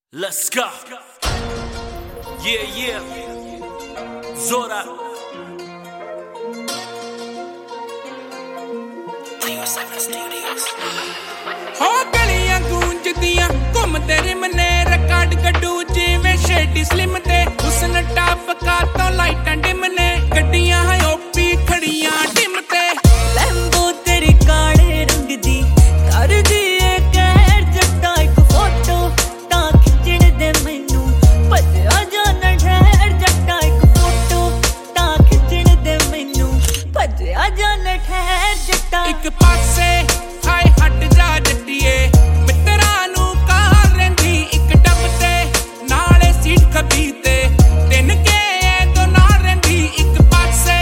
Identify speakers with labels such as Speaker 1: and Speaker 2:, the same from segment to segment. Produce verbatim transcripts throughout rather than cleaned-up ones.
Speaker 1: Let's go. Yeah, yeah. Zora.
Speaker 2: हो गलियां गूंजदियां घूमदे रिमने record कड्डू जिवें शेडी स्लिम ते हुस्न टॉप का तो लाइटां डिम ने गड्डियां है ओपी खड़ियां डिम ते
Speaker 3: लैम्बो तेरी काले रंग दी कर दी ए कहर जट्टा एक फोटो तां खिचण दे मैनू भज्या जाना ठहर जट्टा एक फोटो तां खिचण दे मैनू भज्या जाना ठहर जट्टा
Speaker 2: एक पासे हाय हट जा जट्टिए मित्तरां नू काल रहिंदी एक डब ते नाले सीट खबी ते तिन के दो नाल रहिंदी एक पासे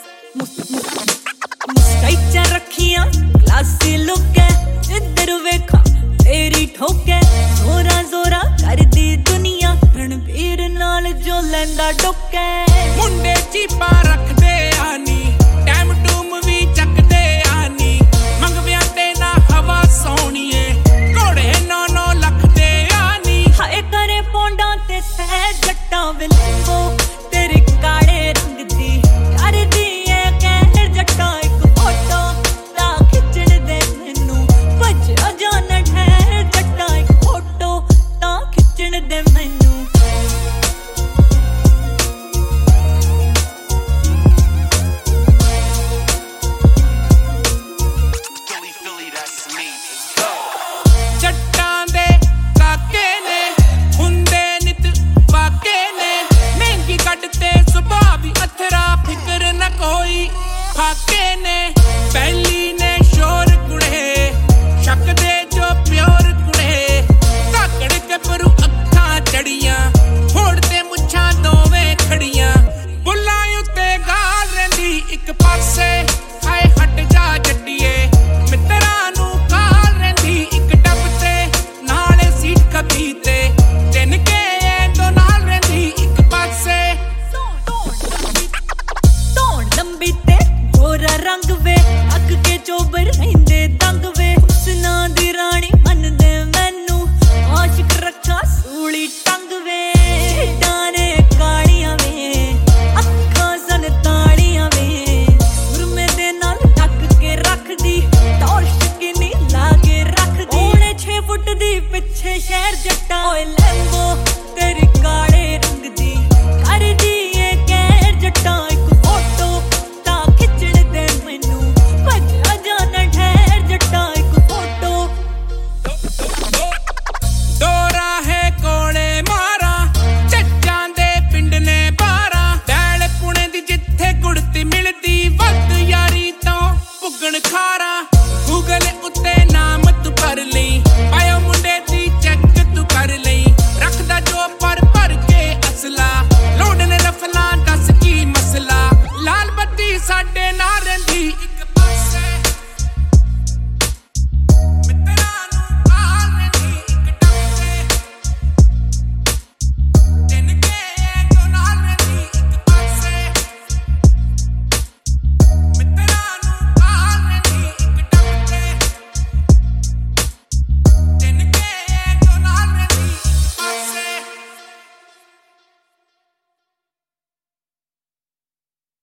Speaker 3: मुस्काइचा रखियां क्लासी लुक है इधर वेखा तेरी ठोके जोरा जोरा कर दी दुनिया रणबीर नाल जो लैंदा डोके
Speaker 2: मुंडे चीपा रखदे आनी टाइम टूम भी चकदे आनी मंगवियां ते ना हवा सोहणीए घोड़े नौ नौ लख दे आनी
Speaker 3: हाय करे पोंडा ते सह जट्टा विलंबो तेरे काले रंग दी कर दी ए कहर जट्टा एक फोटो ता खिचण दे मैनू भज्या जाना ठहर जट्टा एक फोटो ता खिचण दे मैनू
Speaker 2: जट्टां दे काके ने हुंदे नित वाके ने महंगी कड्डते सुभाऽ भी अथरा फिकर न कोई फाके ने पहली ने शोर कुड़े शक दे जो प्योर कुड़े धाकड़ के परू अखां चढ़ियां फोड़ते मुच्छां दोवें खड़ियां बुल्लां उत्ते गाल रहिंदी एक पासे हाय हट जा जट्टिए मित्तरां नू काल रहिंदी एक डब ते नाले सीट खबी ते तिन के दो नाल रहिंदी एक पासे
Speaker 3: धौण लंबी ते गोरा रंग वे अग के चोबर रहिंदे दंग वे हुस्ना दी रानी मनदे मैनू आशिक रखा सूली टंग वे डाने कालियां वे अखां सन तालियां वे सुरमे दे नाल ढक के रखदी टॉर्च किनी ला के रखदी ओने छे फुट दी पिछे शहर जट्टा ओए